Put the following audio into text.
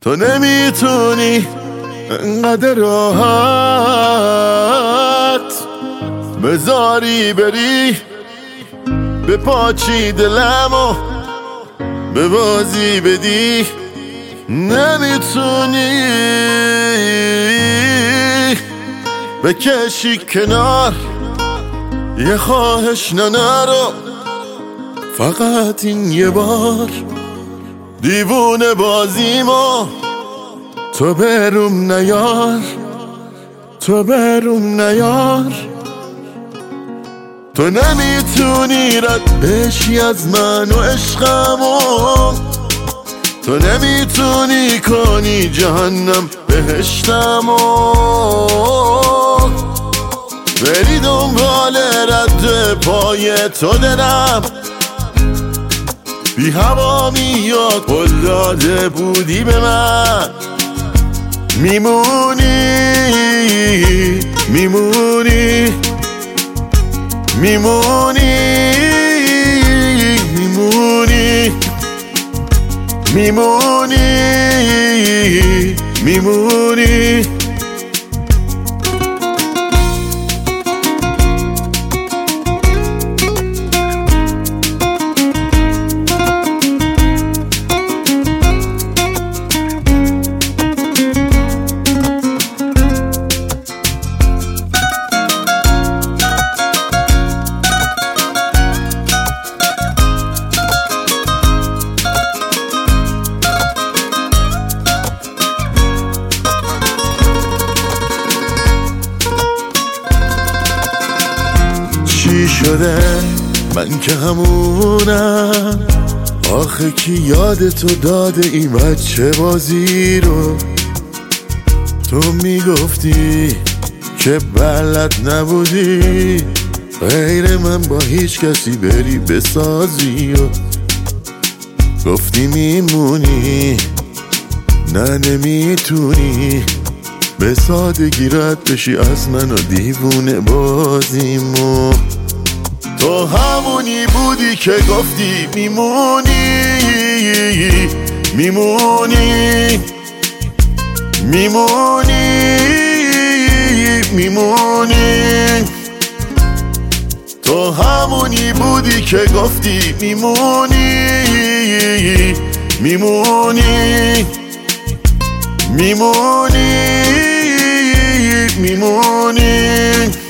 تو نمیتونی انقدر راحت بذاری بری به پاچی دلمو به بازی بدی. نمیتونی بکشی کنار یه خواهش نرو، فقط این یه بار دیوونه بازیمو تو بروم نیار، تو بروم نیار. تو نمیتونی رد بشی از من و عشقمو، تو نمیتونی کنی جهنم بهشتمو، بری دنبال رد پای تو دلم بی هوا میاد قول داده بودی به من. میمونی میمونی میمونی میمونی میمونی میمونی. چی شده من که همونم، آخه کی یاد تو داده این بچه بازی رو؟ تو میگفتی که بلد نبودی غیر من با هیچ کسی بری بسازی و گفتی میمونی، نه نمیتونی به سادگی رد بشی از من و دیوونه بازیمو. تو همونی بودی که گفتی میمونی میمونی میمونی میمونی. تو همونی بودی که گفتی میمونی میمونی میمونی میمونی.